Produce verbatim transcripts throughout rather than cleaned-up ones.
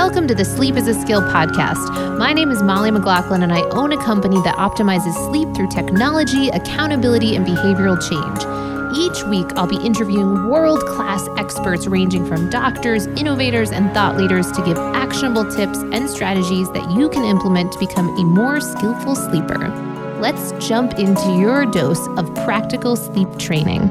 Welcome to the Sleep is a Skill podcast. My name is Molly McLaughlin, and I own a company that optimizes sleep through technology, accountability, and behavioral change. Each week, I'll be interviewing world-class experts ranging from doctors, innovators, and thought leaders to give actionable tips and strategies that you can implement to become a more skillful sleeper. Let's jump into your dose of practical sleep training.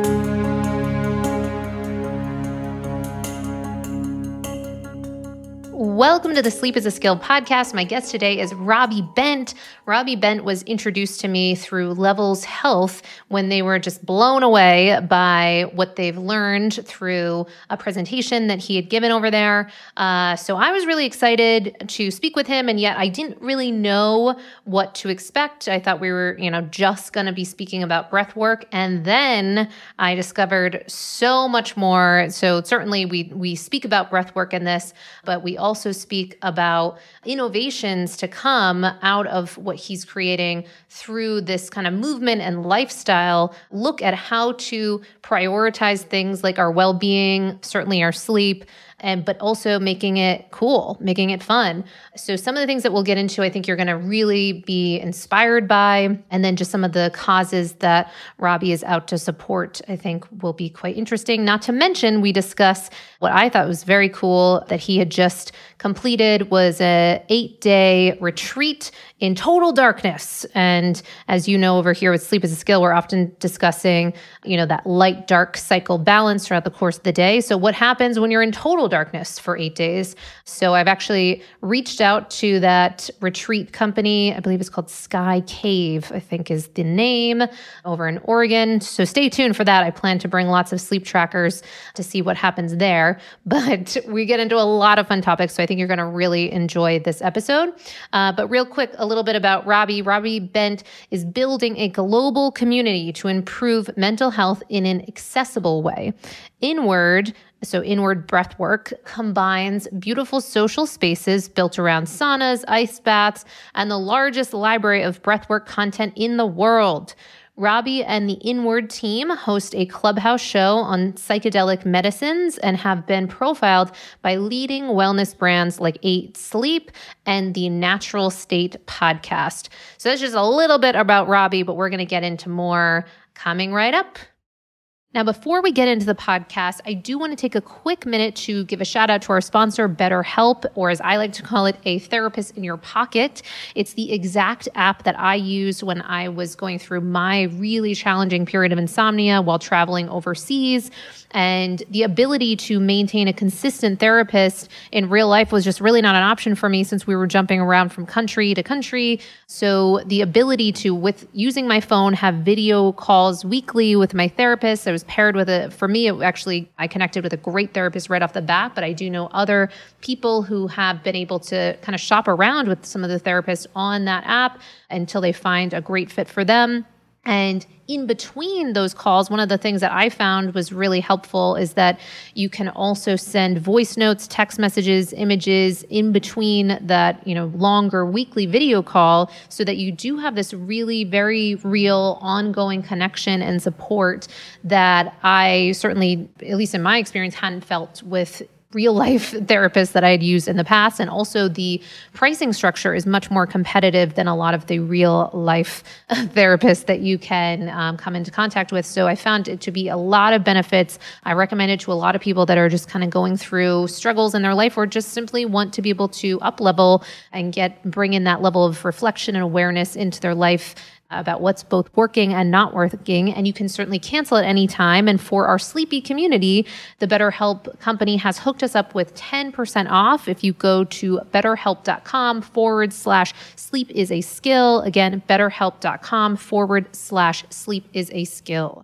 Welcome to the Sleep is a Skill podcast. My guest today is Robbie Bent. Robbie Bent was introduced to me through Levels Health when they were just blown away by what they've learned through a presentation that he had given over there. Uh, so I was really excited to speak with him, and yet I didn't really know what to expect. I thought we were, you know, just going to be speaking about breath work, and then I discovered so much more. So certainly we we speak about breath work in this, but we also also speak about innovations to come out of what he's creating through this kind of movement and lifestyle. Look at how to prioritize things like our well-being, certainly our sleep, and but also making it cool, making it fun. So some of the things that we'll get into, I think you're going to really be inspired by, and then just some of the causes that Robbie is out to support, I think will be quite interesting. Not to mention, we discuss what I thought was very cool that he had just completed was a eight-day retreat in total darkness. And as you know, over here with Sleep is a Skill, we're often discussing, you know, that light-dark cycle balance throughout the course of the day. So what happens when you're in total darkness for eight days? So I've actually reached out to that retreat company. I believe it's called Sky Cave, I think is the name, over in Oregon. So stay tuned for that. I plan to bring lots of sleep trackers to see what happens there. But we get into a lot of fun topics, so I think you're going to really enjoy this episode. Uh, but real quick, a little bit about Robbie. Robbie Bent is building a global community to improve mental health in an accessible way. Inward, so inward breath work, combines beautiful social spaces built around saunas, ice baths, and the largest library of breathwork content in the world. Robbie and the Inward team host a clubhouse show on psychedelic medicines and have been profiled by leading wellness brands like Eight Sleep and the Natural State podcast. So that's just a little bit about Robbie, but we're going to get into more coming right up. Now, before we get into the podcast, I do want to take a quick minute to give a shout out to our sponsor, BetterHelp, or as I like to call it, a therapist in your pocket. It's the exact app that I used when I was going through my really challenging period of insomnia while traveling overseas. And the ability to maintain a consistent therapist in real life was just really not an option for me since we were jumping around from country to country. So the ability to, with using my phone, have video calls weekly with my therapist. I was paired with a, for me, it actually, I connected with a great therapist right off the bat, but I do know other people who have been able to kind of shop around with some of the therapists on that app until they find a great fit for them. And in between those calls, one of the things that I found was really helpful is that you can also send voice notes, text messages, images in between that, you know, longer weekly video call so that you do have this really very real ongoing connection and support that I certainly, at least in my experience, hadn't felt with real life therapists that I had used in the past. And also the pricing structure is much more competitive than a lot of the real life therapists that you can um, come into contact with. So I found it to be a lot of benefits. I recommend it to a lot of people that are just kind of going through struggles in their life or just simply want to be able to up level and get, bring in that level of reflection and awareness into their life about what's both working and not working. And you can certainly cancel at any time. And for our sleepy community, the BetterHelp company has hooked us up with ten percent off if you go to betterhelp.com forward slash sleep is a skill. Again, betterhelp.com forward slash sleep is a skill.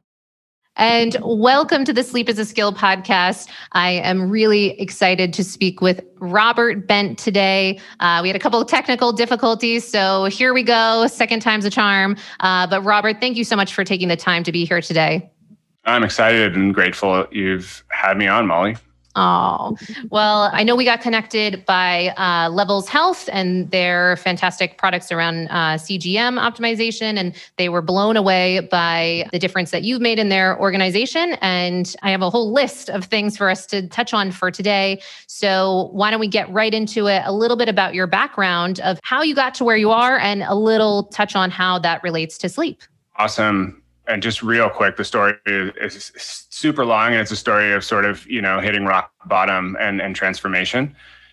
And welcome to the Sleep is a Skill podcast. I am really excited to speak with Robert Bent today. Uh, we had a couple of technical difficulties, so here we go. Second time's a charm. Uh, but Robert, thank you so much for taking the time to be here today. I'm excited and grateful you've had me on, Molly. Oh, well, I know we got connected by uh, Levels Health and their fantastic products around uh, C G M optimization. And they were blown away by the difference that you've made in their organization. And I have a whole list of things for us to touch on for today. So why don't we get right into it? A little bit about your background of how you got to where you are and a little touch on how that relates to sleep. Awesome. And just real quick, the story is, is super long, and it's a story of sort of, you know, hitting rock bottom and, and transformation.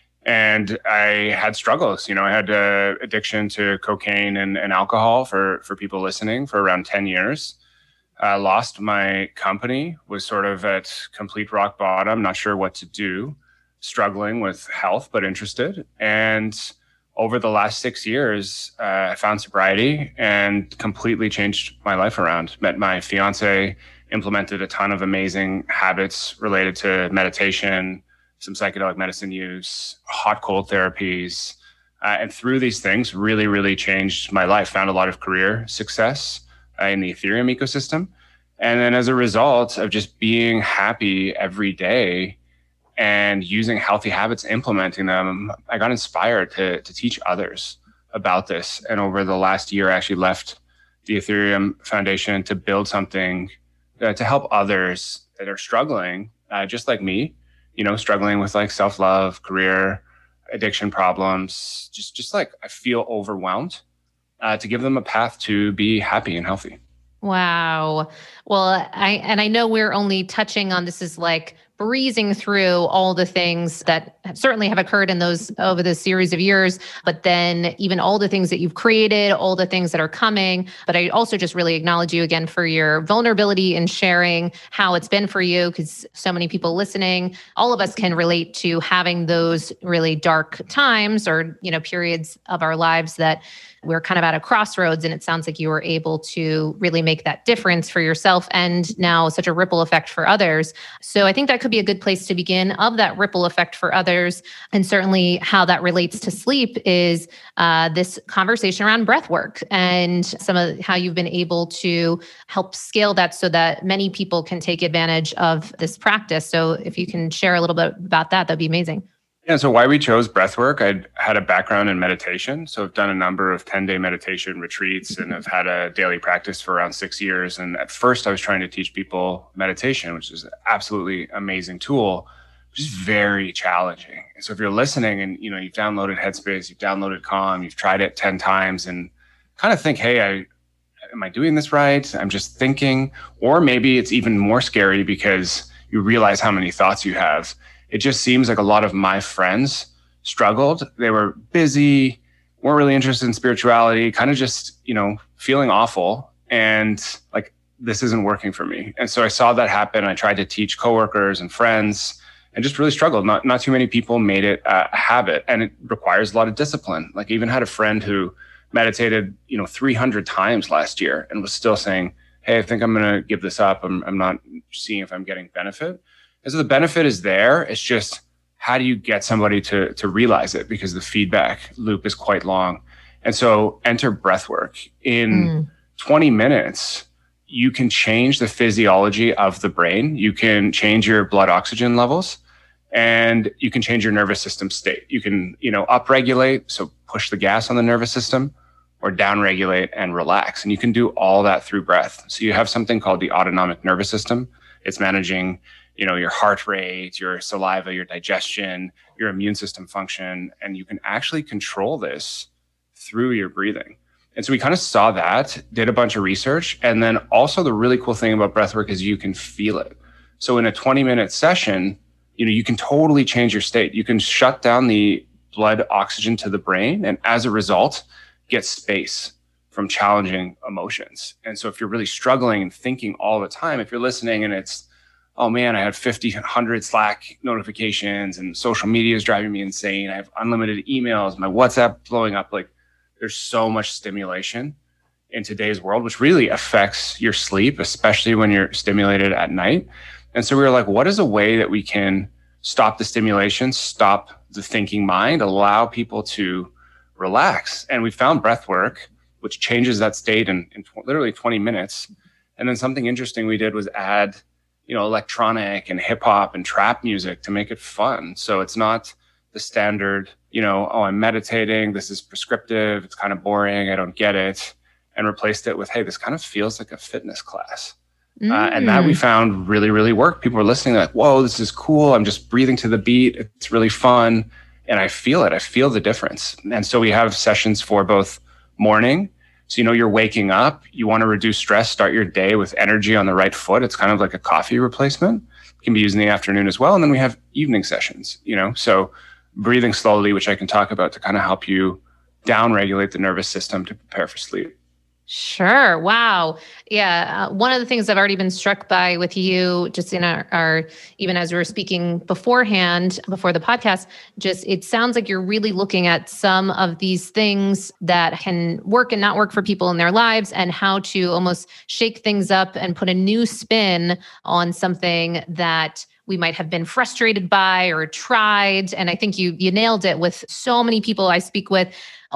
And I had struggles, you know, I had uh, addiction to cocaine and, and alcohol for, for people listening for around ten years. I lost my company, was sort of at complete rock bottom, not sure what to do, struggling with health, but interested. And over the last six years, uh, I found sobriety and completely changed my life around. Met my fiance, implemented a ton of amazing habits related to meditation, some psychedelic medicine use, hot cold therapies. Uh, and through these things, really, really changed my life. Found a lot of career success uh, in the Ethereum ecosystem. And then as a result of just being happy every day, and using healthy habits, implementing them, I got inspired to, to teach others about this. And over the last year, I actually left the Ethereum Foundation to build something uh, to help others that are struggling, uh, just like me, you know, struggling with like self-love, career, addiction problems, just, just like I feel overwhelmed, uh, to give them a path to be happy and healthy. Wow. Well, I, and I know we're only touching on, this is like breezing through all the things that certainly have occurred in those over the series of years, but then even all the things that you've created, all the things that are coming. But I also just really acknowledge you again for your vulnerability in sharing how it's been for you, because so many people listening, all of us can relate to having those really dark times or, you know, periods of our lives that we're kind of at a crossroads. And it sounds like you were able to really make that difference for yourself and now such a ripple effect for others. So I think that could be a good place to begin, of that ripple effect for others. And certainly how that relates to sleep is uh, this conversation around breath work and some of how you've been able to help scale that so that many people can take advantage of this practice. So if you can share a little bit about that, that'd be amazing. Yeah, so why we chose breathwork, I had a background in meditation. So I've done a number of ten-day meditation retreats, and I've had a daily practice for around six years. And at first I was trying to teach people meditation, which is an absolutely amazing tool, which is very challenging. And so if you're listening and, you know, you've downloaded Headspace, you've downloaded Calm, you've tried it ten times and kind of think, hey, I, am I doing this right? I'm just thinking. Or maybe it's even more scary because you realize how many thoughts you have. It just seems like a lot of my friends struggled. They were busy, weren't really interested in spirituality, kind of just, you know, feeling awful. And like, this isn't working for me. And so I saw that happen. I tried to teach coworkers and friends and just really struggled. Not, not too many people made it a habit, and it requires a lot of discipline. Like I even had a friend who meditated, you know, three hundred times last year and was still saying, hey, I think I'm going to give this up. I'm, I'm not seeing if I'm getting benefit. And so the benefit is there. It's just, how do you get somebody to, to realize it? Because the feedback loop is quite long. And so enter breathwork. In mm. twenty minutes, you can change the physiology of the brain. You can change your blood oxygen levels, and you can change your nervous system state. You can, you know, upregulate, so push the gas on the nervous system, or downregulate and relax. And you can do all that through breath. So you have something called the autonomic nervous system. It's managing, you know, your heart rate, your saliva, your digestion, your immune system function, and you can actually control this through your breathing. And so we kind of saw that, did a bunch of research. And then also the really cool thing about breathwork is you can feel it. So in a twenty minute session, you know, you can totally change your state. You can shut down the blood oxygen to the brain, and as a result, get space from challenging emotions. And so if you're really struggling and thinking all the time, if you're listening and it's, oh man, I have fifty, one hundred Slack notifications and social media is driving me insane. I have unlimited emails, my WhatsApp blowing up. Like, there's so much stimulation in today's world, which really affects your sleep, especially when you're stimulated at night. And so we were like, what is a way that we can stop the stimulation, stop the thinking mind, allow people to relax? And we found breath work, which changes that state in, in tw- literally twenty minutes. And then something interesting we did was add you know, electronic and hip hop and trap music to make it fun. So it's not the standard, you know, oh, I'm meditating, this is prescriptive, it's kind of boring, I don't get it, and replaced it with, hey, this kind of feels like a fitness class. Mm. Uh, and that we found really, really worked. People were listening like, whoa, this is cool. I'm just breathing to the beat. It's really fun. And I feel it. I feel the difference. And so we have sessions for both morning. So, you know, you're waking up, you want to reduce stress, start your day with energy on the right foot. It's kind of like a coffee replacement. It can be used in the afternoon as well. And then we have evening sessions, you know, so breathing slowly, which I can talk about to kind of help you down-regulate the nervous system to prepare for sleep. Sure. Wow. Yeah. Uh, one of the things I've already been struck by with you, just in our, our, even as we were speaking beforehand, before the podcast, just it sounds like you're really looking at some of these things that can work and not work for people in their lives, and how to almost shake things up and put a new spin on something that we might have been frustrated by or tried. And I think you you nailed it with so many people I speak with.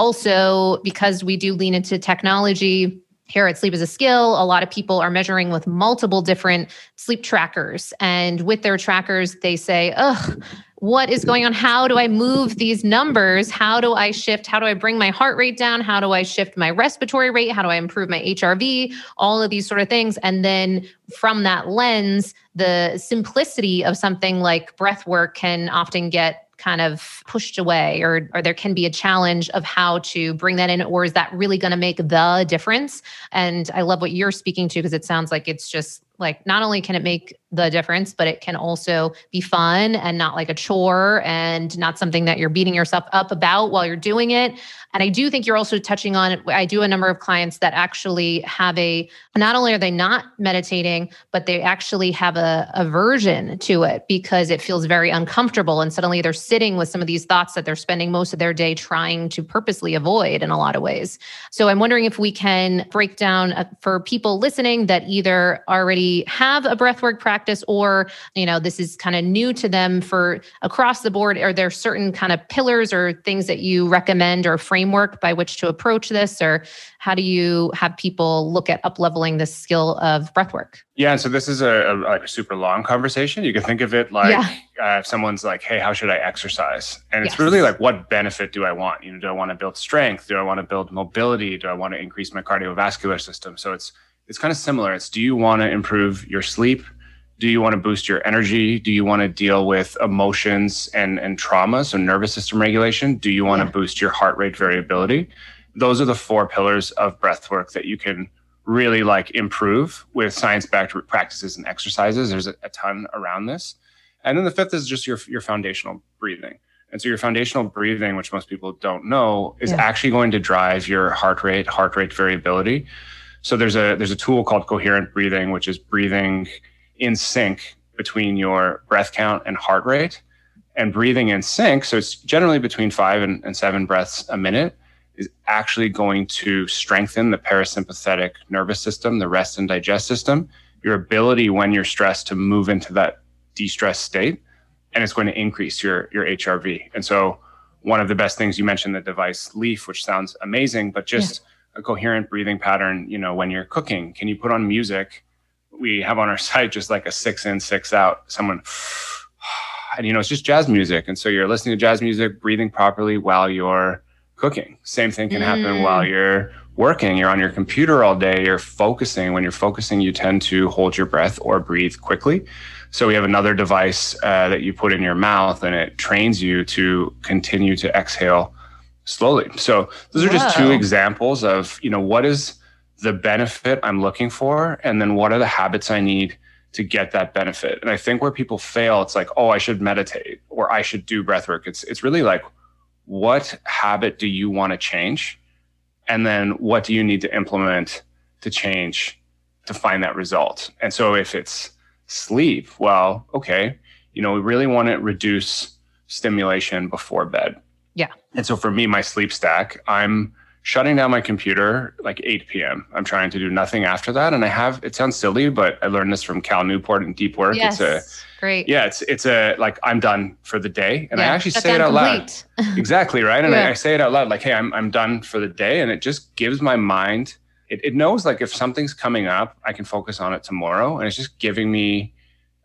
Also, because we do lean into technology here at Sleep is a Skill, a lot of people are measuring with multiple different sleep trackers. And with their trackers, they say, ugh, what is going on? How do I move these numbers? How do I shift? How do I bring my heart rate down? How do I shift my respiratory rate? How do I improve my H R V? All of these sort of things. And then from that lens, the simplicity of something like breath work can often get kind of pushed away, or, or there can be a challenge of how to bring that in, or is that really going to make the difference? And I love what you're speaking to, because it sounds like it's just like, not only can it make the difference, but it can also be fun and not like a chore and not something that you're beating yourself up about while you're doing it. And I do think you're also touching on, I do a number of clients that actually have a, not only are they not meditating, but they actually have a aversion to it because it feels very uncomfortable. And suddenly they're sitting with some of these thoughts that they're spending most of their day trying to purposely avoid in a lot of ways. So I'm wondering if we can break down uh, for people listening that either already have a breathwork practice, or, you know, this is kind of new to them for across the board. Are there certain kind of pillars or things that you recommend or framework by which to approach this? Or how do you have people look at up-leveling this skill of breathwork? Yeah, and so this is a, a, like a super long conversation. You can think of it like yeah. uh, if someone's like, hey, how should I exercise? And it's yes. really like, what benefit do I want? You know, do I want to build strength? Do I want to build mobility? Do I want to increase my cardiovascular system? So it's it's kind of similar. It's, do you want to improve your sleep? Do you want to boost your energy? Do you want to deal with emotions and, and trauma, so nervous system regulation? Do you want yeah. to boost your heart rate variability? Those are the four pillars of breath work that you can really like improve with science-backed practices and exercises. There's a, a ton around this. And then the fifth is just your, your foundational breathing. And so your foundational breathing, which most people don't know, is yeah. actually going to drive your heart rate, heart rate variability. So there's a there's a tool called coherent breathing, which is breathing in sync between your breath count and heart rate. And breathing in sync, so it's generally between five and, and seven breaths a minute, is actually going to strengthen the parasympathetic nervous system, the rest and digest system, your ability when you're stressed to move into that de-stress state, and it's going to increase your, your H R V. And so one of the best things, you mentioned the device Leaf, which sounds amazing, but just yeah. a coherent breathing pattern, you know, when you're cooking, can you put on music? We have on our site just like a six in, six out, someone, and you know, it's just jazz music. And so you're listening to jazz music, breathing properly while you're cooking. Same thing can happen mm. while you're working. You're on your computer all day, you're focusing. When you're focusing, you tend to hold your breath or breathe quickly. So we have another device uh, that you put in your mouth, and it trains you to continue to exhale slowly. So those are Whoa. just two examples of, you know, what is the benefit I'm looking for, and then what are the habits I need to get that benefit. And I think where people fail, it's like, oh, I should meditate or I should do breath work. It's it's really like, what habit do you want to change? And then what do you need to implement to change to find that result? And so if it's sleep, well, okay, you know, we really want to reduce stimulation before bed. Yeah. And so for me, my sleep stack, I'm shutting down my computer like eight p.m. I'm trying to do nothing after that. And I have, it sounds silly, but I learned this from Cal Newport in Deep Work. Yes, it's a great. Yeah, it's it's a, like, I'm done for the day. And yeah, I actually shut say it out complete. loud. Exactly, right? And yeah. I, I say it out loud, like, hey, I'm I'm done for the day. And it just gives my mind, it, it knows like if something's coming up, I can focus on it tomorrow. And it's just giving me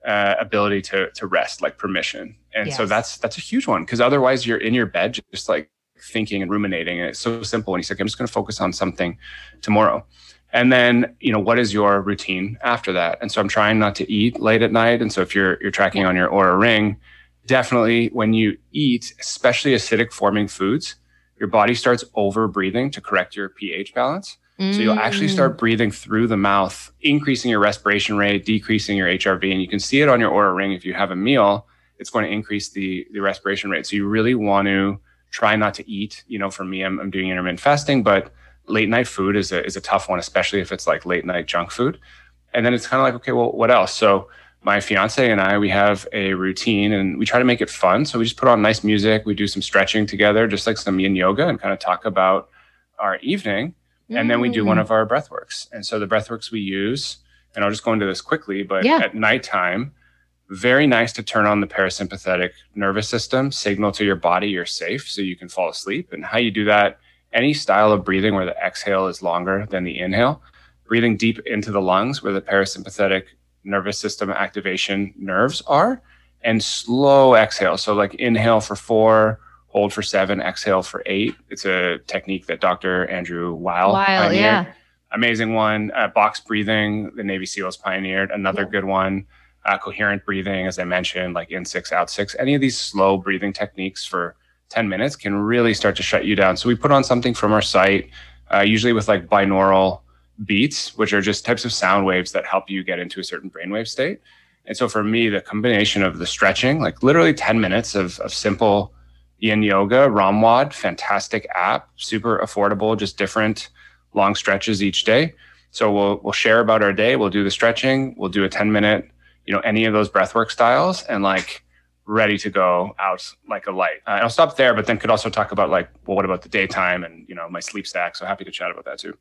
uh, ability to to rest, like permission. And Yes. so that's that's a huge one, because otherwise you're in your bed just like thinking and ruminating. And it's so simple. And he's like, I'm just going to focus on something tomorrow. And then, you know, what is your routine after that? And so I'm trying not to eat late at night. And so if you're you're tracking on your Oura Ring, definitely when you eat, especially acidic forming foods, your body starts over breathing to correct your pH balance. Mm. So you'll actually start breathing through the mouth, increasing your respiration rate, decreasing your H R V. And you can see it on your Oura Ring. If you have a meal, it's going to increase the, the respiration rate. So you really want to try not to eat. You know, for me, I'm, I'm doing intermittent fasting, but late night food is a, is a tough one, especially if it's like late night junk food. And then it's kind of like, okay, well, what else? So my fiance and I, we have a routine and we try to make it fun. So we just put on nice music. We do some stretching together, just like some yin yoga, and kind of talk about our evening. Mm. And then we do one of our breath works. And so the breath works we use, and I'll just go into this quickly, but yeah. at nighttime, very nice to turn on the parasympathetic nervous system, signal to your body you're safe so you can fall asleep. And how you do that, any style of breathing where the exhale is longer than the inhale, breathing deep into the lungs where the parasympathetic nervous system activation nerves are, and slow exhale. So like inhale for four, hold for seven, exhale for eight. It's a technique that Doctor Andrew Weil, Weil pioneered. Yeah. Amazing one. Uh, box breathing, the Navy SEALs pioneered. Another yeah. good one. Uh, coherent breathing, as I mentioned, like in six, out six. Any of these slow breathing techniques for ten minutes can really start to shut you down. So we put on something from our site, uh, usually with like binaural beats, which are just types of sound waves that help you get into a certain brainwave state. And so for me, the combination of the stretching, like literally ten minutes of, of simple yin yoga, Ramwad, fantastic app, super affordable, just different long stretches each day. So we'll we'll share about our day. We'll do the stretching. We'll do a ten minute, you know, any of those breathwork styles, and like ready to go out like a light. Uh, I'll stop there, but then could also talk about like, well, what about the daytime and, you know, my sleep stack. So happy to chat about that too.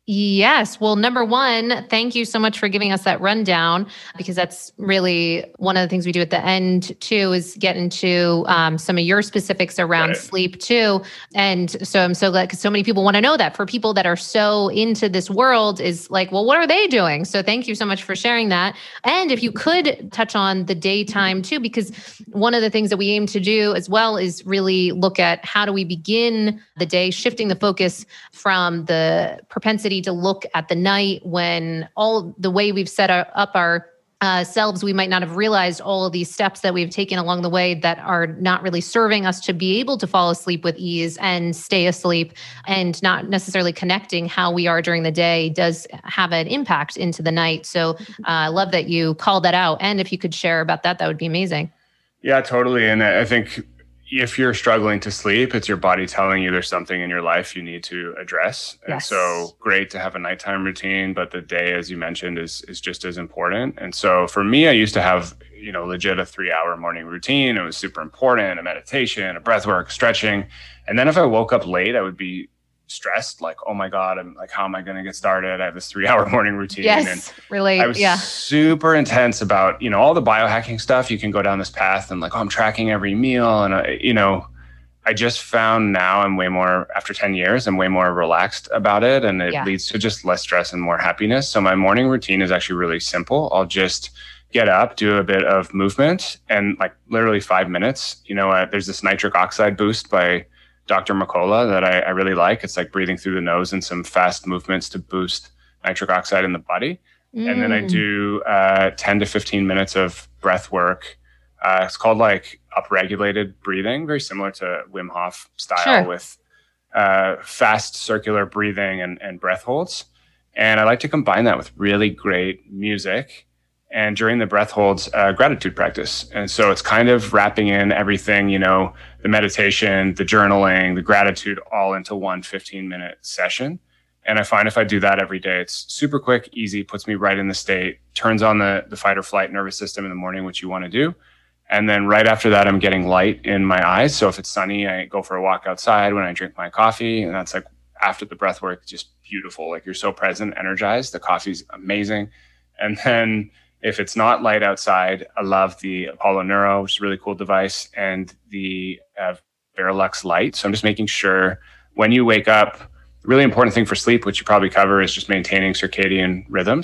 Yes. Well, number one, thank you so much for giving us that rundown, because that's really one of the things we do at the end too, is get into um, some of your specifics around right. sleep too. And so I'm so glad, because so many people want to know that. For people that are so into this world, is like, well, what are they doing? So thank you so much for sharing that. And if you could touch on the daytime too, because one of the things that we aim to do as well is really look at how do we begin the day, shifting the focus from the propensity to look at the night, when all the way we've set our, up our uh, selves, we might not have realized all of these steps that we've taken along the way that are not really serving us to be able to fall asleep with ease and stay asleep, and not necessarily connecting how we are during the day does have an impact into the night. So uh, I love that you called that out. And if you could share about that, that would be amazing. Yeah, totally. And I think if you're struggling to sleep, it's your body telling you there's something in your life you need to address. Yes. And so great to have a nighttime routine, but the day, as you mentioned, is is just as important. And so for me, I used to have, you know, legit a three hour morning routine. It was super important, a meditation, a breath work, stretching. And then if I woke up late, I would be stressed, like, oh my God, I'm like, how am I going to get started? I have this three hour morning routine. Yes, and really. I was yeah. super intense about, you know, all the biohacking stuff. You can go down this path and like, oh, I'm tracking every meal. And, I, you know, I just found now I'm way more, after ten years, I'm way more relaxed about it. And it yeah. leads to just less stress and more happiness. So my morning routine is actually really simple. I'll just get up, do a bit of movement, and like literally five minutes, you know, uh, there's this nitric oxide boost by Doctor McCullough that I, I really like. It's like breathing through the nose and some fast movements to boost nitric oxide in the body. Mm. And then I do uh, ten to fifteen minutes of breath work. Uh, it's called like upregulated breathing, very similar to Wim Hof style sure. with uh, fast circular breathing and, and breath holds. And I like to combine that with really great music. And during the breath holds, uh, gratitude practice. And so it's kind of wrapping in everything, you know, the meditation, the journaling, the gratitude, all into one fifteen minute session. And I find if I do that every day, it's super quick, easy, puts me right in the state, turns on the, the fight or flight nervous system in the morning, which you want to do. And then right after that, I'm getting light in my eyes. So if it's sunny, I go for a walk outside when I drink my coffee. And that's like after the breath work, just beautiful. Like you're so present, energized. The coffee's amazing. And then if it's not light outside, I love the Apollo Neuro, which is a really cool device, and the uh, Verilux light. So I'm just making sure when you wake up, really important thing for sleep, which you probably cover, is just maintaining circadian rhythms.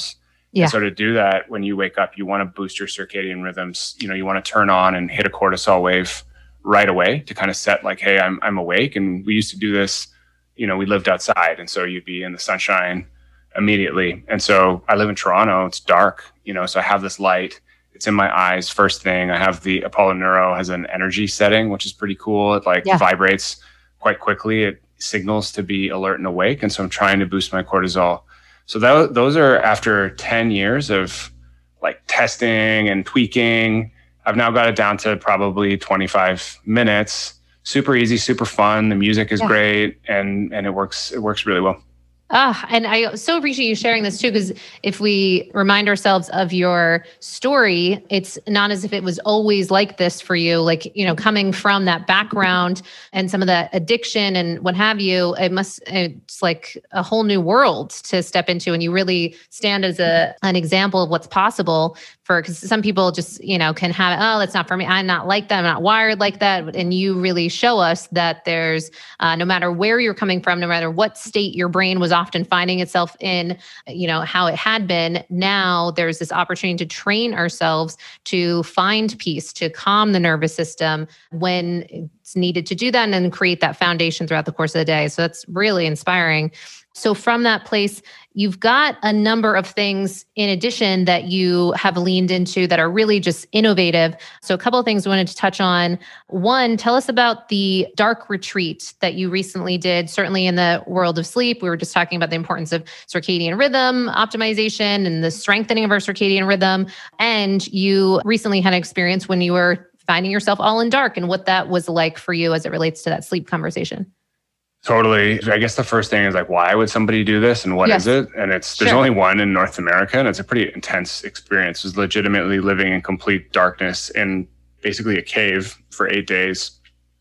Yeah. And so to do that, when you wake up, you want to boost your circadian rhythms. You know, you want to turn on and hit a cortisol wave right away to kind of set like, hey, I'm I'm awake. And we used to do this, you know, we lived outside. And so you'd be in the sunshine immediately. And so I live in Toronto, it's dark, you know, so I have this light. It's in my eyes first thing. I have the Apollo Neuro has an energy setting, which is pretty cool. It like yeah. vibrates quite quickly. It signals to be alert and awake. And so I'm trying to boost my cortisol. So that, those are after ten years of like testing and tweaking. I've now got it down to probably twenty-five minutes. Super easy, super fun. The music is yeah. great. And, and it works, it works really well. Ah, and I so appreciate you sharing this too, because if we remind ourselves of your story, it's not as if it was always like this for you, like, you know, coming from that background and some of that addiction and what have you, it must, it's like a whole new world to step into. And you really stand as a, an example of what's possible for, because some people just, you know, can have, oh, that's not for me. I'm not like that. I'm not wired like that. And you really show us that there's, uh, no matter where you're coming from, no matter what state your brain was often finding itself in, you know, how it had been, now there's this opportunity to train ourselves to find peace, to calm the nervous system when it's needed to do that, and then create that foundation throughout the course of the day. So that's really inspiring. So from that place, you've got a number of things in addition that you have leaned into that are really just innovative. So a couple of things I wanted to touch on. One, tell us about the dark retreat that you recently did, certainly in the world of sleep. We were just talking about the importance of circadian rhythm optimization and the strengthening of our circadian rhythm. And you recently had an experience when you were finding yourself all in dark, and what that was like for you as it relates to that sleep conversation. Totally. I guess the first thing is like, why would somebody do this and what yes. is it? And it's, there's sure. only one in North America, and it's a pretty intense experience. It was legitimately living in complete darkness in basically a cave for eight days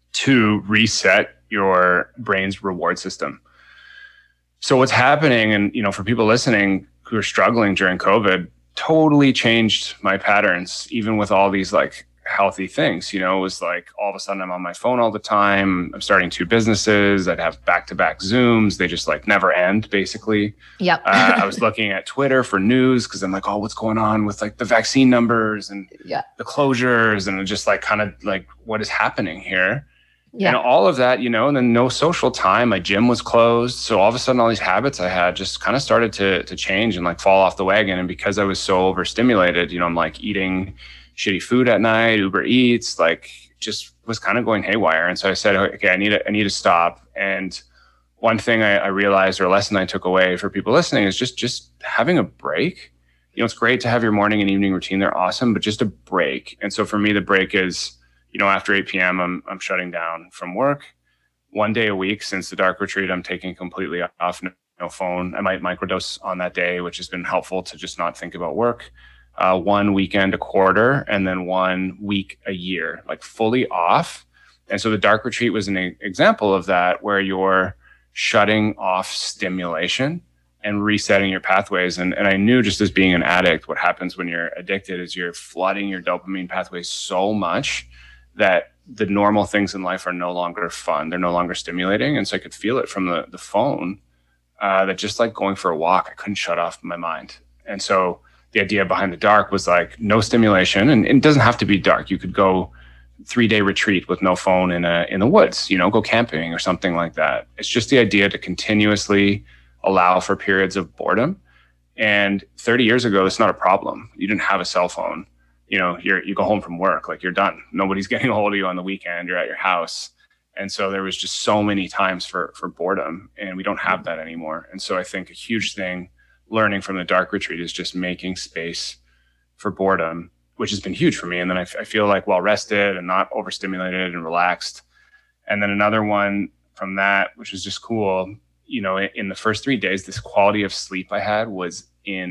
to reset your brain's reward system. So what's happening, and, you know, for people listening who are struggling during COVID, totally changed my patterns, even with all these like healthy things. You know, it was like all of a sudden I'm on my phone all the time. I'm starting two businesses. I'd have back-to-back Zooms. They just like never end, basically. Yep. uh, I was looking at Twitter for news because I'm like, oh, what's going on with like the vaccine numbers and yeah. the closures, and just like kind of like what is happening here. Yeah. And all of that, you know, and then no social time. My gym was closed. So all of a sudden all these habits I had just kind of started to to change and like fall off the wagon. And because I was so overstimulated, you know, I'm like eating shitty food at night, Uber Eats, like just was kind of going haywire. And so I said, okay, I need to, I need to stop. And one thing I, I realized, or a lesson I took away for people listening, is just, just having a break. You know, it's great to have your morning and evening routine. They're awesome, but just a break. And so for me, the break is, you know, after eight p.m., I'm, I'm shutting down from work. One day a week since the dark retreat, I'm taking completely off, no, no phone. I might microdose on that day, which has been helpful to just not think about work. Uh, one weekend a quarter, and then one week a year, like fully off. And so the dark retreat was an e- example of that, where you're shutting off stimulation and resetting your pathways. And, and I knew, just as being an addict, what happens when you're addicted is you're flooding your dopamine pathways so much that the normal things in life are no longer fun. They're no longer stimulating. And so I could feel it from the, the phone, uh, that just like going for a walk, I couldn't shut off my mind. And so the idea behind the dark was like no stimulation, and it doesn't have to be dark. You could go three day retreat with no phone in a, in the woods, you know, go camping or something like that. It's just the idea to continuously allow for periods of boredom. And thirty years ago, it's not a problem. You didn't have a cell phone. You know, you're, you go home from work, like you're done. Nobody's getting a hold of you on the weekend. You're at your house. And so there was just so many times for, for boredom, and we don't have that anymore. And so I think a huge thing learning from the dark retreat is just making space for boredom, which has been huge for me. And then I, f- I feel like well rested and not overstimulated and relaxed. And then another one from that, which was just cool, you know, in, in the first three days, this quality of sleep I had was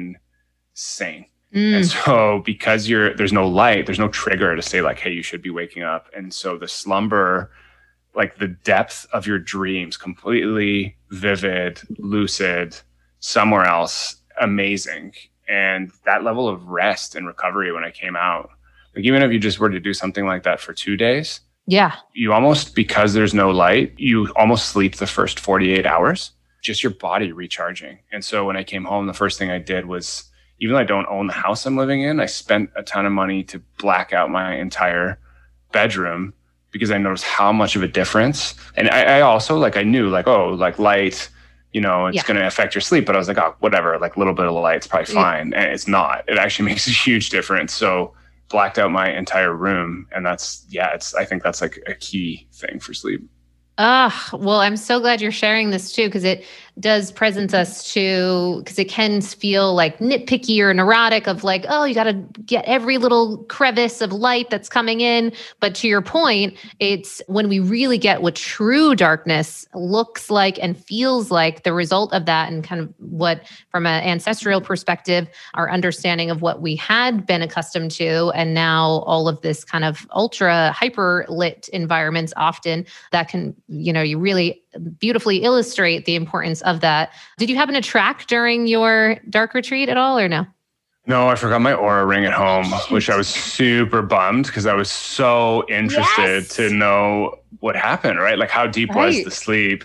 insane. Mm. And so because you're, there's no light, there's no trigger to say like, hey, you should be waking up. And so the slumber, like the depth of your dreams, completely vivid, lucid, somewhere else, amazing. And that level of rest and recovery when I came out, like even if you just were to do something like that for two days, yeah, you almost, because there's no light, you almost sleep the first forty-eight hours, just your body recharging. And so when I came home, the first thing I did was, even though I don't own the house I'm living in, I spent a ton of money to black out my entire bedroom because I noticed how much of a difference. And I, I also like, I knew like, oh, like light, you know, it's yeah. going to affect your sleep. But I was like, oh, whatever, like a little bit of light's probably fine. Yeah. And it's not. It actually makes a huge difference. So blacked out my entire room. And that's, yeah, it's, I think that's like a key thing for sleep. Ah, well, I'm so glad you're sharing this too, because it does present us to, because it can feel like nitpicky or neurotic of like, oh, you got to get every little crevice of light that's coming in. But to your point, it's when we really get what true darkness looks like and feels like, the result of that, and kind of what, from an ancestral perspective, our understanding of what we had been accustomed to, and now all of this kind of ultra hyper lit environments often that can, you know, you really beautifully illustrate the importance of that. Did you happen to track during your dark retreat at all, or no? No, I forgot my Oura ring at home, which I was super bummed because I was so interested yes! to know what happened, right? Like how deep right. was the sleep?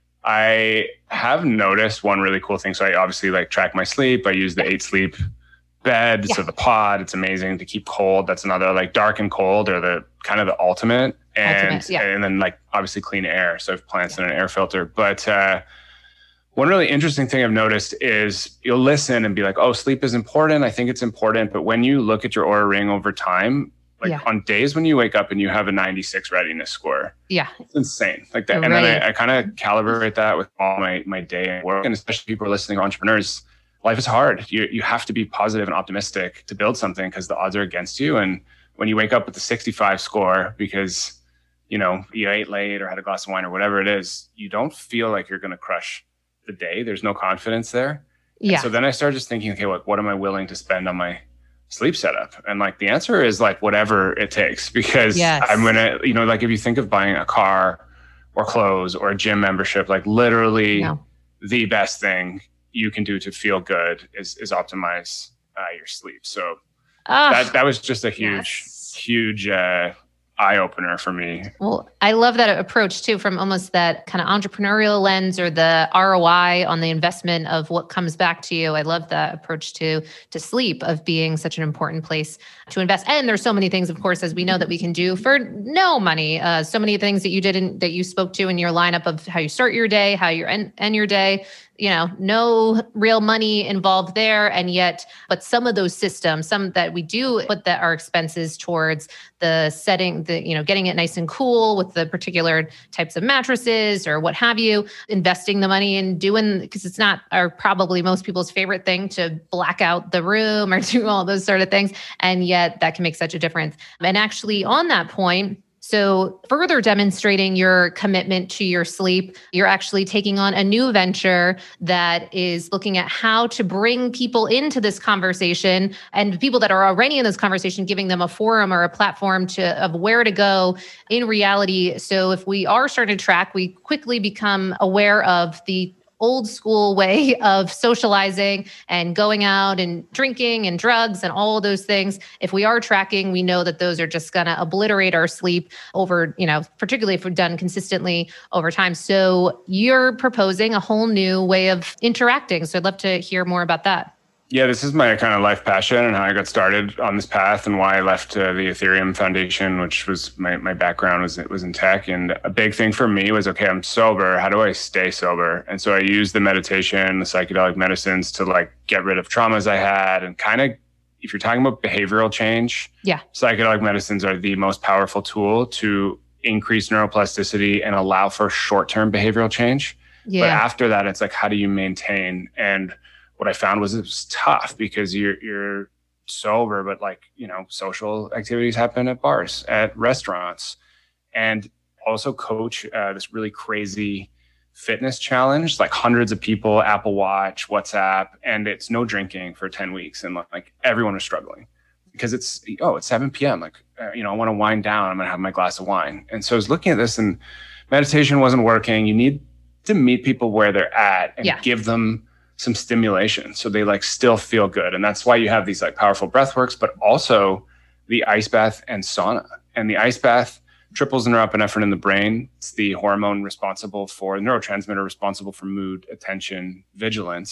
I have noticed one really cool thing. So I obviously like track my sleep. I use the eight sleep bed. Yeah. So the pod, it's amazing to keep cold. That's another, like dark and cold are the kind of the ultimate. And, ultimate, yeah. and then like obviously clean air. So I have plants yeah. and an air filter. But uh, one really interesting thing I've noticed is you'll listen and be like, oh, sleep is important. I think it's important. But when you look at your Oura ring over time, like yeah. on days when you wake up and you have a ninety-six readiness score, yeah, it's insane. Like that. You're and right. then I, I kind of calibrate that with all my, my day at work. And especially people listening, entrepreneurs, life is hard. You you have to be positive and optimistic to build something because the odds are against you. And when you wake up with a sixty-five score because, you know, you ate late or had a glass of wine or whatever it is, you don't feel like you're going to crush the day. There's no confidence there. Yeah. And so then I started just thinking, okay, what, what am I willing to spend on my sleep setup? And like the answer is like whatever it takes, because yes. I'm going to, you know, like if you think of buying a car or clothes or a gym membership, like literally no. the best thing you can do to feel good is, is optimize uh, your sleep. So uh, that, that was just a huge, yes. huge, uh, eye opener for me. Well, I love that approach too, from almost that kind of entrepreneurial lens or the R O I on the investment of what comes back to you. I love that approach to, to sleep, of being such an important place to invest. And there's so many things, of course, as we know, that we can do for no money. Uh, so many things that you did in, that you spoke to in your lineup of how you start your day, how you end, end your day. You know, no real money involved there. And yet, but some of those systems, some that we do put that our expenses towards the setting, the, you know, getting it nice and cool with the particular types of mattresses or what have you, investing the money in doing, because it's not our, probably most people's favorite thing to black out the room or do all those sort of things. And yet that can make such a difference. And actually on that point, so further demonstrating your commitment to your sleep, you're actually taking on a new venture that is looking at how to bring people into this conversation, and people that are already in this conversation, giving them a forum or a platform to of where to go in reality. So if we are starting to track, we quickly become aware of the old school way of socializing and going out and drinking and drugs and all of those things. If we are tracking, we know that those are just going to obliterate our sleep over, you know, particularly if we're done consistently over time. So you're proposing a whole new way of interacting. So I'd love to hear more about that. Yeah, this is my kind of life passion and how I got started on this path, and why I left uh, the Ethereum Foundation, which was my, my background was, was in tech. And a big thing for me was, okay, I'm sober. How do I stay sober? And so I used the meditation, the psychedelic medicines to like get rid of traumas I had, and kind of, if you're talking about behavioral change, yeah, psychedelic medicines are the most powerful tool to increase neuroplasticity and allow for short-term behavioral change. Yeah. But after that, it's like, how do you maintain? And what I found was it was tough, because you're you're sober, but like, you know, social activities happen at bars, at restaurants, and also coach uh, this really crazy fitness challenge, like hundreds of people, Apple Watch, WhatsApp, and it's no drinking for ten weeks. And like everyone was struggling because it's, oh, it's seven p.m. Like, uh, you know, I want to wind down. I'm going to have my glass of wine. And so I was looking at this, and meditation wasn't working. You need to meet people where they're at and yeah. give them some stimulation so they like still feel good. And that's why you have these like powerful breath works, but also the ice bath and sauna. And the ice bath triples the norepinephrine in the brain. It's the hormone responsible for, the neurotransmitter responsible for mood, attention, vigilance.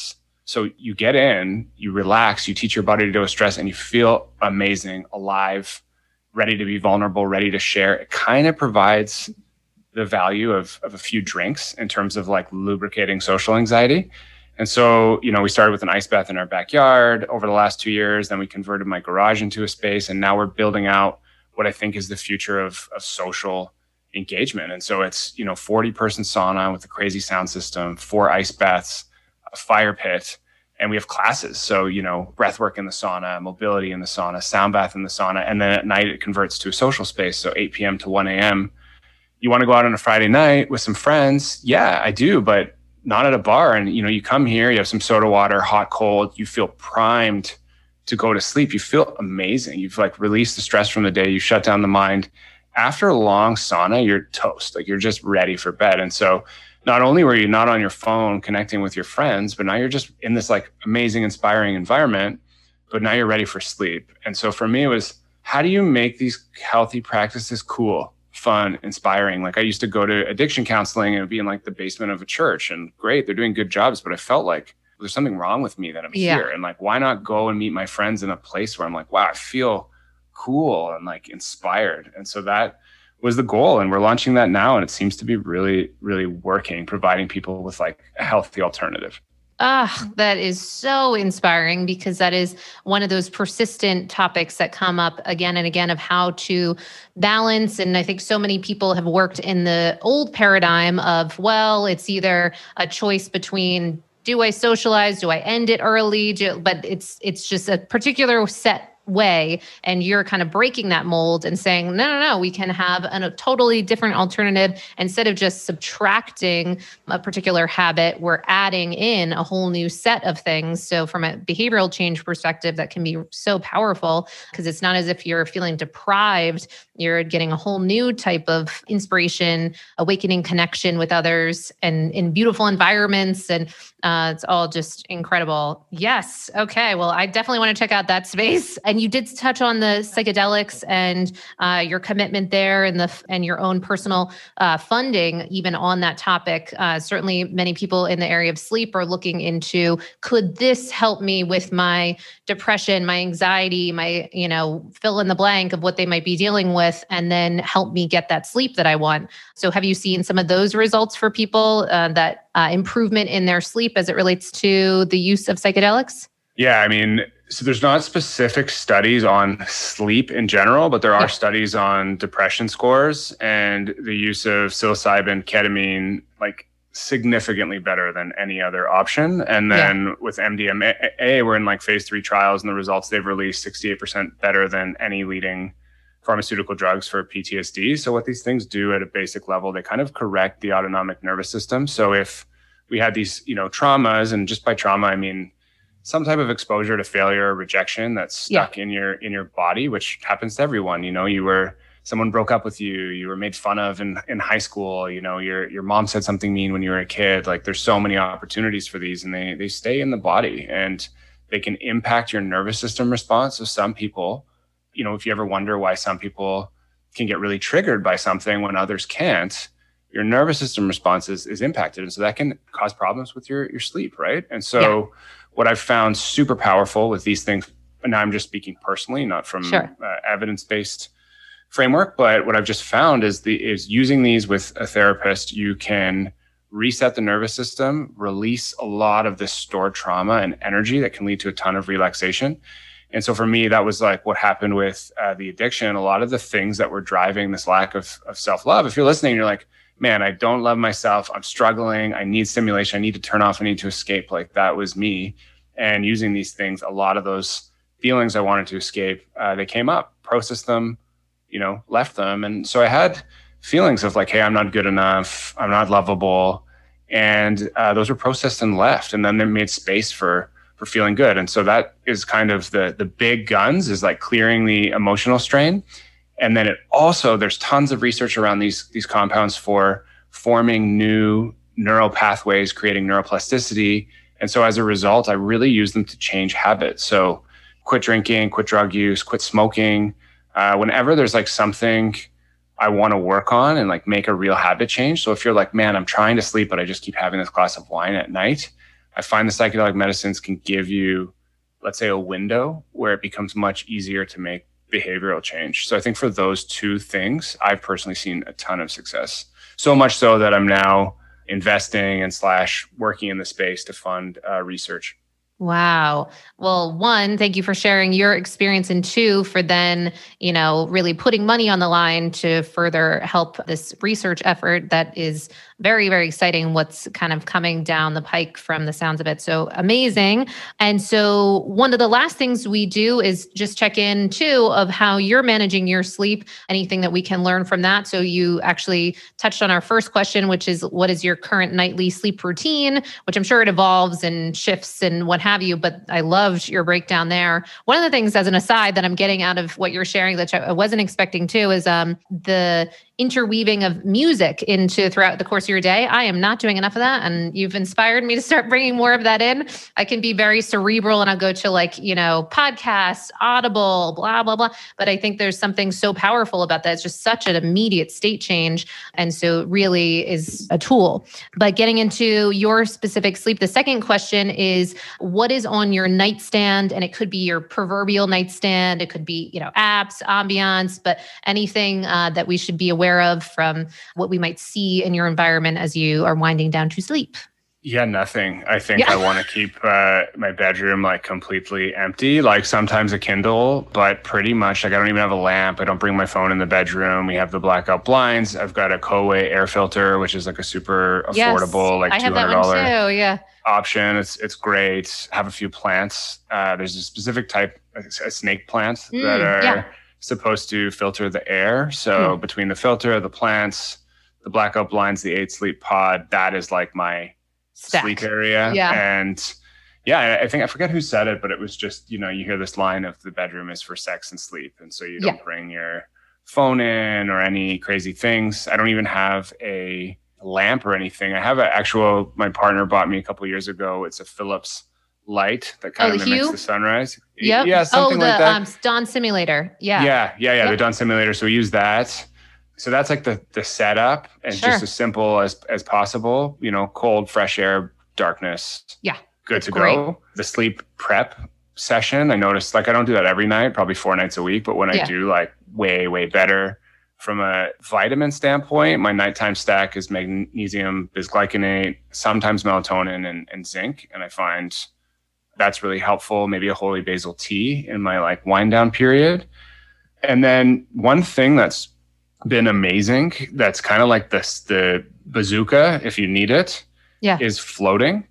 So you get in, you relax, you teach your body to deal with stress, and you feel amazing, alive, ready to be vulnerable, ready to share. It kind of provides the value of, of a few drinks in terms of like lubricating social anxiety. And so, you know, we started with an ice bath in our backyard over the last two years. Then we converted my garage into a space. And now we're building out what I think is the future of, of social engagement. And so it's, you know, forty person sauna with a crazy sound system, four ice baths, a fire pit, and we have classes. So, you know, breath work in the sauna, mobility in the sauna, sound bath in the sauna. And then at night it converts to a social space. So eight p.m. to one a.m. You want to go out on a Friday night with some friends? Yeah, I do, but not at a bar. And, you know, you come here, you have some soda water, hot, cold, you feel primed to go to sleep. You feel amazing. You've like released the stress from the day. You shut down the mind. After a long sauna, you're toast. Like you're just ready for bed. And so not only were you not on your phone connecting with your friends, but now you're just in this like amazing, inspiring environment, but now you're ready for sleep. And so for me, it was, how do you make these healthy practices cool, fun, inspiring? Like I used to go to addiction counseling and it would be in like the basement of a church, and great, they're doing good jobs, but I felt like there's something wrong with me that I'm yeah. here. And like, why not go and meet my friends in a place where I'm like, wow, I feel cool and like inspired. And so that was the goal. And we're launching that now. And it seems to be really, really working, providing people with like a healthy alternative. Ah, that is so inspiring, because that is one of those persistent topics that come up again and again of how to balance. And I think so many people have worked in the old paradigm of, well, it's either a choice between, do I socialize? Do I end it early? Do, but it's it's just a particular set way, and you're kind of breaking that mold and saying, no, no, no, we can have an, a totally different alternative. Instead of just subtracting a particular habit, we're adding in a whole new set of things. So from a behavioral change perspective, that can be so powerful, because it's not as if you're feeling deprived. You're getting a whole new type of inspiration, awakening connection with others, and in beautiful environments. And uh, it's all just incredible. Yes. Okay. Well, I definitely want to check out that space. And you did touch on the psychedelics and uh, your commitment there, and the and your own personal uh, funding, even on that topic. Uh, certainly, many people in the area of sleep are looking into, could this help me with my depression, my anxiety, my, you know, fill in the blank of what they might be dealing with, and then help me get that sleep that I want. So have you seen some of those results for people, uh, that uh, improvement in their sleep as it relates to the use of psychedelics? Yeah, I mean, so there's not specific studies on sleep in general, but there are yeah. studies on depression scores, and the use of psilocybin, ketamine, like significantly better than any other option. And then yeah. with M D M A, we're in like phase three trials, and the results they've released sixty-eight percent better than any leading pharmaceutical drugs for P T S D. So what these things do at a basic level, they kind of correct the autonomic nervous system. So if we had these, you know, traumas, and just by trauma, I mean some type of exposure to failure or rejection that's stuck yeah. in your in your body, which happens to everyone. You know, you were someone broke up with you, you were made fun of in, in high school, you know, your your mom said something mean when you were a kid. Like there's so many opportunities for these, and they they stay in the body, and they can impact your nervous system response. So some people, you know, if you ever wonder why some people can get really triggered by something when others can't, your nervous system response is, is impacted. And so that can cause problems with your, your sleep, right? And so yeah. what I've found super powerful with these things, and now I'm just speaking personally, not from sure. uh, evidence-based framework, but what I've just found is the is using these with a therapist, you can reset the nervous system, release a lot of this stored trauma and energy that can lead to a ton of relaxation. And so for me, that was like what happened with uh, the addiction. A lot of the things that were driving this lack of, of self-love, if you're listening, you're like, man, I don't love myself. I'm struggling. I need stimulation. I need to turn off. I need to escape. Like that was me. And using these things, a lot of those feelings I wanted to escape, uh, they came up, processed them, you know, left them. And so I had feelings of like, hey, I'm not good enough. I'm not lovable. And uh, those were processed and left. And then they made space for for feeling good. And so that is kind of the the big guns, is like clearing the emotional strain. And then it also, there's tons of research around these, these compounds for forming new neural pathways, creating neuroplasticity. And so as a result, I really use them to change habits. So quit drinking, quit drug use, quit smoking. Uh, whenever there's like something I want to work on and like make a real habit change. So if you're like, man, I'm trying to sleep, but I just keep having this glass of wine at night, I find the psychedelic medicines can give you, let's say, a window where it becomes much easier to make behavioral change. So I think for those two things, I've personally seen a ton of success. So much so that I'm now investing and slash working in the space to fund uh, research. Wow. Well, one, thank you for sharing your experience, and two, for then, you know, really putting money on the line to further help this research effort that is very, very exciting, what's kind of coming down the pike from the sounds of it. So amazing. And so one of the last things we do is just check in too of how you're managing your sleep, anything that we can learn from that. So you actually touched on our first question, which is what is your current nightly sleep routine, which I'm sure it evolves and shifts and what have you, but I loved your breakdown there. One of the things as an aside that I'm getting out of what you're sharing that I wasn't expecting too is um, the interweaving of music into throughout the course of your day. I am not doing enough of that. And you've inspired me to start bringing more of that in. I can be very cerebral and I'll go to like, you know, podcasts, Audible, blah, blah, blah. But I think there's something so powerful about that. It's just such an immediate state change. And so it really is a tool. But getting into your specific sleep, the second question is what is on your nightstand? And it could be your proverbial nightstand. It could be, you know, apps, ambiance, but anything uh, that we should be aware of from what we might see in your environment as you are winding down to sleep? Yeah, nothing. I think Yeah. I want to keep uh, my bedroom like completely empty, like sometimes a Kindle, but pretty much like I don't even have a lamp. I don't bring my phone in the bedroom. We have the blackout blinds. I've got a Coway air filter, which is like a super affordable, yes, like I have two that hundred dollars one too. Yeah. option. It's it's great. I have a few plants. Uh, there's a specific type, a, a snake plant Mm, that are yeah. supposed to filter the air. So Hmm. between the filter, the plants, the blackout blinds, the eight sleep pod, that is like my Stack. sleep area. Yeah. And yeah, I- I think I forget who said it, but it was just, you know, you hear this line of the bedroom is for sex and sleep. And so you don't Yeah. bring your phone in or any crazy things. I don't even have a lamp or anything. I have an actual, my partner bought me a couple of years ago. It's a Philips light that kind Oh, of the mimics Hue? the sunrise. Yep. Yeah, something oh, the like that. um, Dawn simulator. Yeah. Yeah, yeah, yeah. Yep. The Dawn simulator. So we use that. So that's like the the setup, and Sure. just as simple as as possible. You know, cold, fresh air, darkness. Yeah, Good to great. go. The sleep prep session. I noticed like I don't do that every night, probably four nights a week, but when Yeah. I do, like way way better. From a vitamin standpoint, my nighttime stack is magnesium, bisglycinate, sometimes melatonin and, and zinc, and I find that's really helpful. Maybe a holy basil tea in my like wind down period. And then one thing that's been amazing, that's kind of like this, the bazooka, if you need it, Yeah. is floating.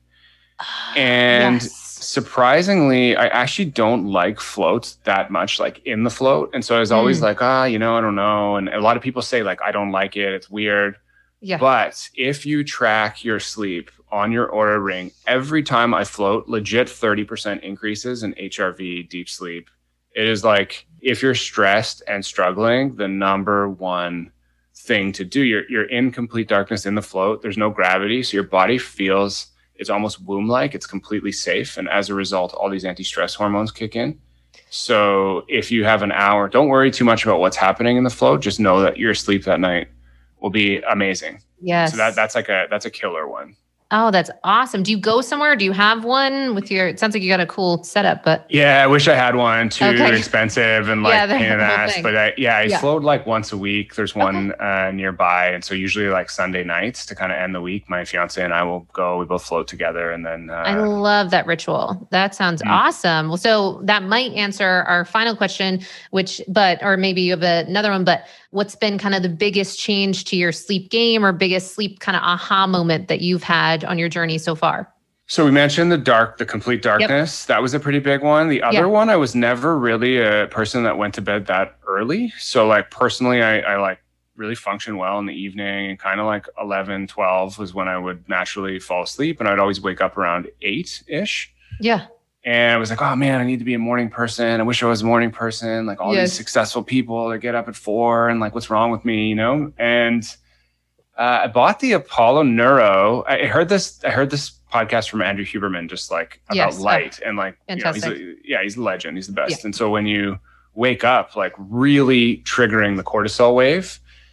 And Yes. surprisingly, I actually don't like floats that much, like in the float. And so I was always Mm. like, ah, you know, I don't know. And a lot of people say like, I don't like it. It's weird. Yeah. But if you track your sleep on your Oura Ring, every time I float, legit thirty percent increases in H R V deep sleep. It is like, if you're stressed and struggling, the number one thing to do, you're, you're in complete darkness in the float. There's no gravity. So your body feels it's almost womb-like. It's completely safe. And as a result, all these anti-stress hormones kick in. So if you have an hour, don't worry too much about what's happening in the float. Just know that your sleep that night will be amazing. Yes. So that that's like a that's a killer one. Oh, that's awesome. Do you go somewhere? Do you have one with your, it sounds like you got a cool setup, but Yeah, I wish I had one. Too Okay. expensive and like Yeah, the pain in the whole ass. thing. But I, yeah, I Yeah. float like once a week. There's one uh, nearby, and so usually like Sunday nights to kind of end the week, my fiance and I will go. We both float together, and then uh, I love that ritual. That sounds Mm. awesome. Well, so that might answer our final question, which, but, or maybe you have another one, but what's been kind of the biggest change to your sleep game or biggest sleep kind of aha moment that you've had on your journey so far? So we mentioned the dark, the complete darkness. That was a pretty big one. The other Yeah. one, I was never really a person that went to bed that early. So like personally, I, I like really function well in the evening, and kind of like eleven, twelve was when I would naturally fall asleep, and I'd always wake up around eight ish. Yeah. And I was like, oh man, I need to be a morning person. I wish I was a morning person. Like all Yes. these successful people that get up at four, and like, what's wrong with me, you know? And uh, I bought the Apollo Neuro. I heard this. I heard this podcast from Andrew Huberman, just like about Yes. Oh, light, and like, you know, he's fantastic. a, yeah, he's a legend. He's the best. Yeah. And so when you wake up, like really triggering the cortisol wave,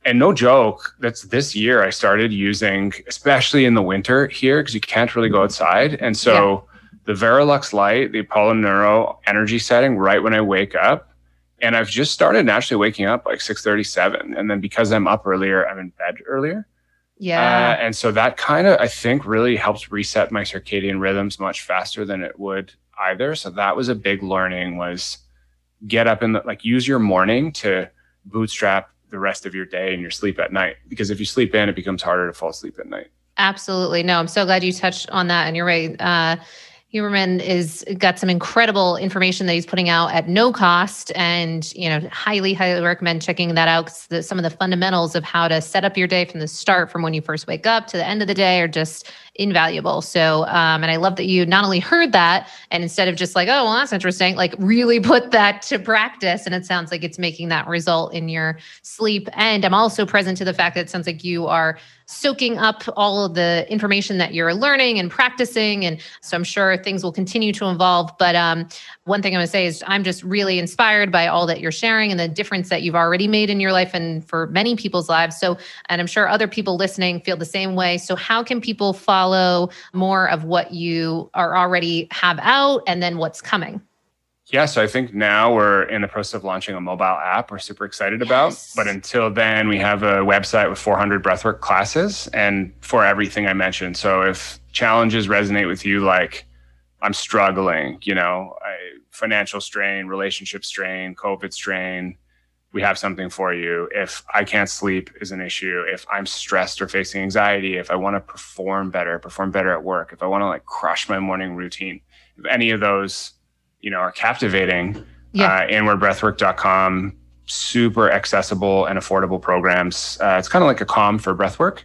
And no joke, that's this year I started using, especially in the winter here, because you can't really go outside. And so yeah. the Verilux Light, the Apollo Neuro energy setting right when I wake up. And I've just started naturally waking up like six thirty-seven. And then because I'm up earlier, I'm in bed earlier. Yeah. Uh, and so that kind of, I think, really helps reset my circadian rhythms much faster than it would either. So that was a big learning, was get up in the, like, use your morning to bootstrap the rest of your day and your sleep at night. Because if you sleep in, it becomes harder to fall asleep at night. Absolutely. No, I'm so glad you touched on that. And you're right. Uh, Huberman is got some incredible information that he's putting out at no cost, and you know, highly, highly recommend checking that out. Cause the, some of the fundamentals of how to set up your day from the start, from when you first wake up to the end of the day, are just invaluable. So, um, and I love that you not only heard that, and instead of just like, oh, well, that's interesting, like really put that to practice. And it sounds like it's making that result in your sleep. And I'm also present to the fact that it sounds like you are soaking up all of the information that you're learning and practicing. And so I'm sure things will continue to evolve. But um, one thing I'm going to say is I'm just really inspired by all that you're sharing and the difference that you've already made in your life and for many people's lives. So, and I'm sure other people listening feel the same way. So how can people follow more of what you are already have out and then what's coming? Yeah, so I think now we're in the process of launching a mobile app we're super excited yes. about. But until then, we have a website with four hundred breathwork classes and for everything I mentioned. So if challenges resonate with you, like I'm struggling, you know, I, financial strain, relationship strain, COVID strain, we have something for you. If I can't sleep is an issue, if I'm stressed or facing anxiety, if I want to perform better, perform better at work, if I want to like crush my morning routine, if any of those you know, are captivating, yeah. uh, inward breathwork dot com, super accessible and affordable programs. Uh, it's kind of like a Calm for breathwork.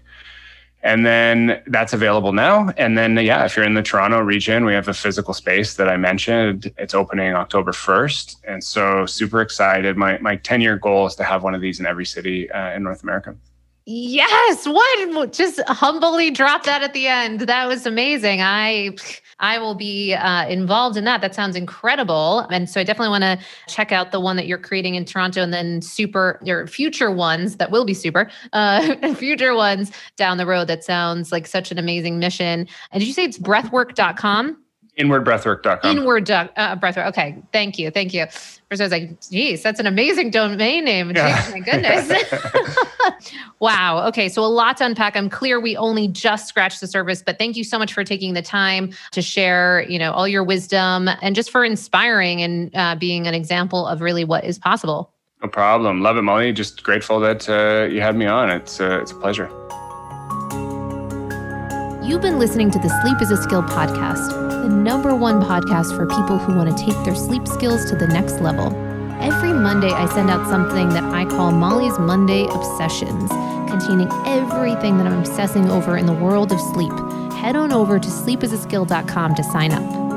And then that's available now. And then, yeah, if you're in the Toronto region, we have a physical space that I mentioned. It's opening October first. And so super excited. My my ten-year goal is to have one of these in every city uh, in North America. Yes. What? Just humbly drop that at the end. That was amazing. I... I will be uh, involved in that. That sounds incredible. And so I definitely want to check out the one that you're creating in Toronto, and then super, your future ones that will be super, uh, future ones down the road. That sounds like such an amazing mission. And did you say it's breathwork dot com? inward breathwork dot com. Inward doc, uh, breathwork. Okay. Thank you. Thank you. First I was like, geez, that's an amazing domain name. Yeah. Jeez, my goodness. Wow. Okay. So a lot to unpack. I'm clear we only just scratched the surface, but thank you so much for taking the time to share, you know, all your wisdom and just for inspiring and uh, being an example of really what is possible. No problem. Love it, Molly. Just grateful that uh, you had me on. It's, uh, it's a pleasure. You've been listening to the Sleep is a Skill podcast, the number one podcast for people who want to take their sleep skills to the next level. Every Monday, I send out something that I call Molly's Monday Obsessions, containing everything that I'm obsessing over in the world of sleep. Head on over to sleep is a skill dot com to sign up.